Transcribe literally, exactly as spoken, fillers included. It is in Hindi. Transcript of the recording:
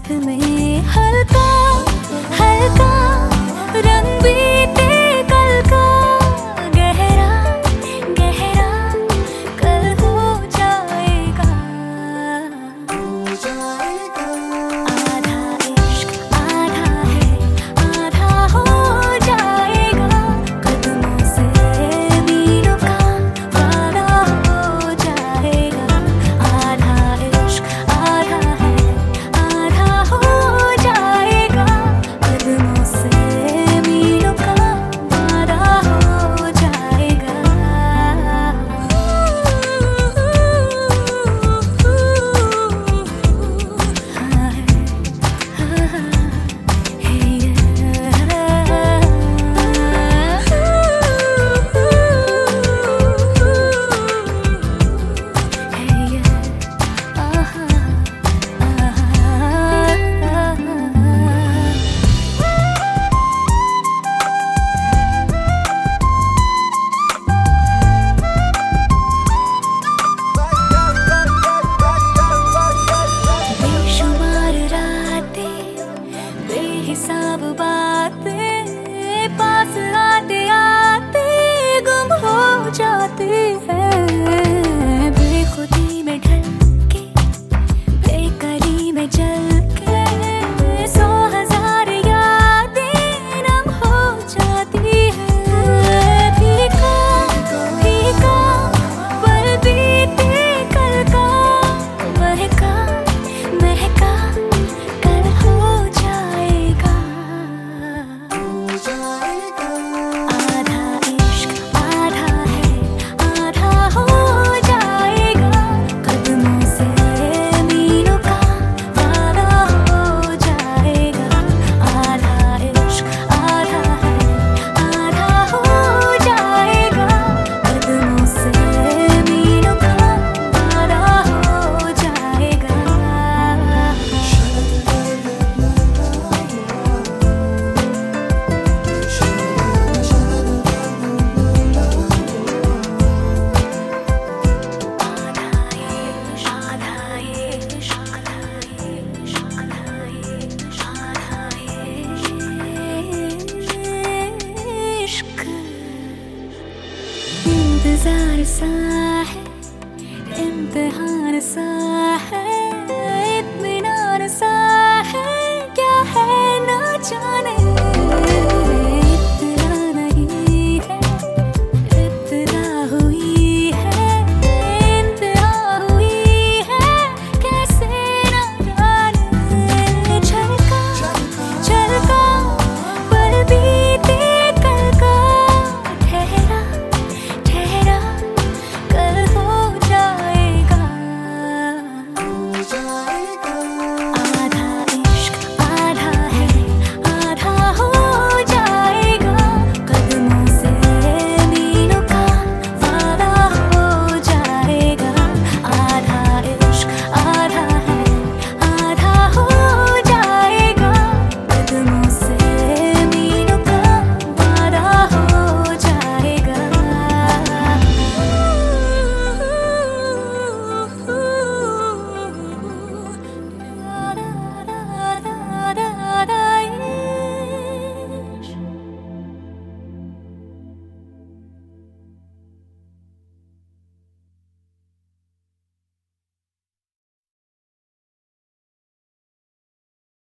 साथ में हल्का हल्का रंग बीते कल का, गहरा गहरा कल हो जाएगा। आधा इश्क आधा है, आधा हो जाएगा। कदमों से मीलों का वादा हो जाएगा। आधा इश्क आधा है, आधा हो जाएगा। कदमों से मीलों का वादा हो जाएगा। बेशुमार रातें, बेहिसाब बातें, पास आते आते गुम हो जाती है। बेखुदी में ढल के, बेकली में जल के, सौ हजार यादें नम हो जाती है। फीका फीका पल बीते कल का, महका महका कल हो जाएगा। आधा इश्क आधा है, आधा हो जाएगा। कदमों से मीलों का वादा हो जाएगा। आधा इश्क आधा है, आधा हो जाएगा। कदमों से मीलों का वादा हो जाएगा। इंतजार सा